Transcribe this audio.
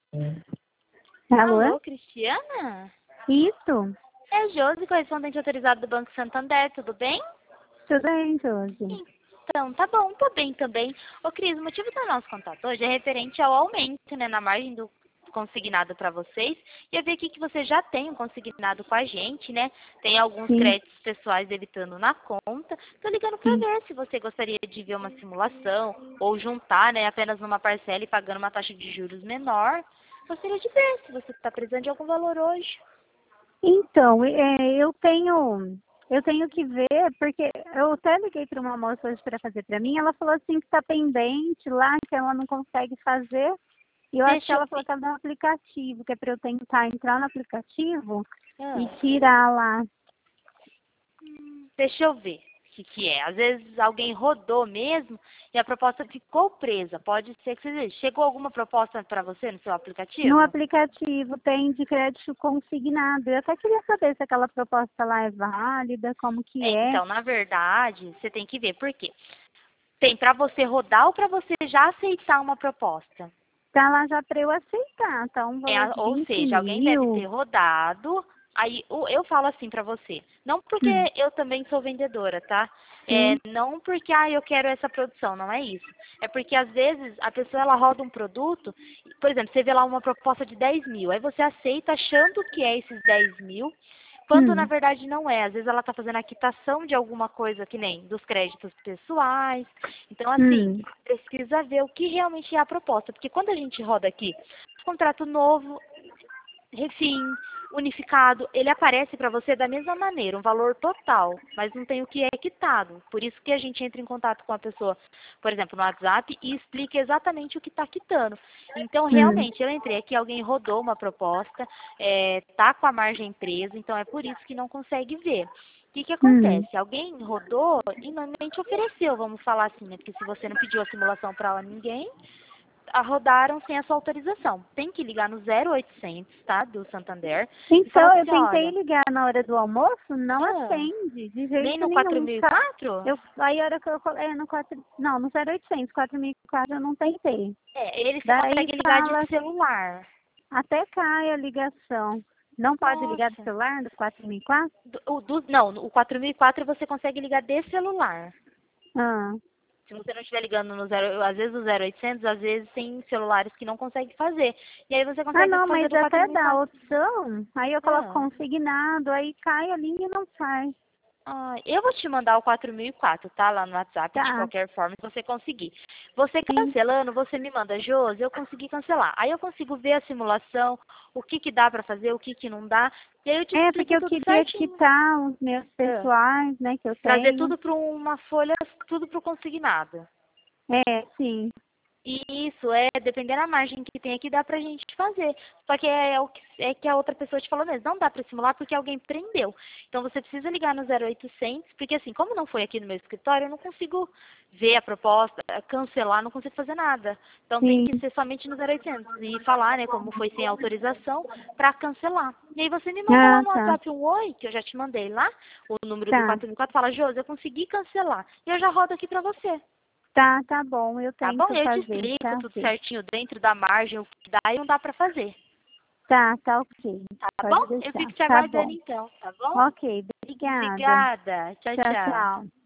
Alô? Alô, Cristiana? Isso? É Josi, correspondente autorizado do Banco Santander, tudo bem? Tudo bem, Josi? Então, tá bom, tô bem também. Ô, Cris, o motivo do nosso contato hoje é referente ao aumento, né, na margem do consignado para vocês. E eu vi aqui que você já tem um consignado com a gente, né? Tem alguns Sim, créditos pessoais debitando na conta. Tô ligando para sim. ver se você gostaria de ver uma simulação ou juntar, né, apenas numa parcela e pagando uma taxa de juros menor. Gostaria de ver se você está precisando de algum valor hoje. Então, eu tenho que ver, porque eu até liguei para uma moça hoje para fazer para mim, ela falou assim que está pendente lá, que ela não consegue fazer, e eu acho que Deixa eu ela falou ver. que ela dá um aplicativo, que é para eu tentar entrar no aplicativo e Ah. tirar lá. Deixa eu ver o que, que é. Às vezes alguém rodou mesmo e a proposta ficou presa. Pode ser que você... Chegou alguma proposta para você no seu No aplicativo? aplicativo tem de crédito consignado. Eu até queria saber se aquela proposta lá é válida, como que É, é. então, na verdade, você tem que ver. Por quê? Tem para você rodar ou para você já aceitar uma proposta. Tá lá já para eu aceitar, tá um É, valor de ou 20 seja, alguém deve ter mil. rodado. Aí eu falo assim pra você, não porque Hum, eu também sou vendedora, tá? É, sim, não porque eu quero essa produção, não é isso. É porque às vezes a pessoa ela roda um produto, por exemplo, você vê lá uma proposta de 10 mil, aí você aceita achando que é esses 10 mil, quando na hum, verdade não é. Às vezes ela está fazendo a quitação de alguma coisa que nem dos créditos pessoais. Então, assim, hum, precisa ver o que realmente é a proposta. Porque quando a gente roda aqui, contrato novo, refim, unificado, ele aparece para você da mesma maneira, um valor total, mas não tem o que é quitado. Por isso que a gente entra em contato com a pessoa, por exemplo, no WhatsApp e explica exatamente o que está quitando. Então, hum, realmente, eu entrei aqui, alguém rodou uma proposta, tá com a margem presa, então é por isso que não consegue ver. O que, que hum. acontece? Alguém rodou e normalmente ofereceu, vamos falar assim, né? Porque se você não pediu a simulação para ninguém, rodaram sem a sua autorização. Tem que ligar no 0800, tá? Do Santander e falar Então, eu assim, tentei olha, ligar na hora do almoço, não ah, atende, de nem jeito no nenhum. 4004? Aí a hora que eu coloquei no 4, não, no 0800, 4004 eu não tentei. Ele você Daí consegue ligar de fala, celular. até cai a ligação. Não pode ligar do Nossa. celular, do 4004? Não, o 4004 você consegue ligar de celular. Ah. Se você não estiver ligando no zero, às vezes no 0800, às vezes tem celulares que não conseguem fazer. E aí você Ah, consegue não, fazer mas do até dá a 4004. opção, aí eu coloco Ah. consignado, aí cai a linha e não sai. Ah, eu vou te mandar o 4004, tá? Lá no WhatsApp, de Tá, qualquer forma, se você conseguir. Você sim. cancelando, você me manda, Josi, eu consegui cancelar. Aí eu consigo ver a simulação, o que que dá pra fazer, o que que não dá. E aí eu te É, porque explico eu tudo queria certinho. quitar os meus Ah, pessoais, né, que eu trazer tenho. tudo para uma folha, tudo pro consignado. É, sim, E isso dependendo da margem que tem aqui, dá pra gente fazer. Só que é que a outra pessoa te falou mesmo, não dá pra simular porque alguém prendeu. Então você precisa ligar no 0800, porque assim, como não foi aqui no meu escritório, eu não consigo ver a proposta, cancelar, não consigo fazer nada. Então tem sim. que ser somente no 0800 e falar, né, como foi sem autorização, pra cancelar. E aí você me manda lá Ah, no tá, WhatsApp um oi, que eu já te mandei lá, o número do tá. 4004, fala, Josi, eu consegui cancelar. E eu já rodo aqui pra você. Tá bom, eu Tá bom? tento Eu te fazer, explico tá tudo ok. certinho dentro da margem, o que dá e não dá pra fazer. Tá ok, Tá bom? pode Eu deixar. fico te Tá aguardando bom. então, tá bom? Ok, obrigada. Obrigada. Tchau, Tchau, tchau. tchau.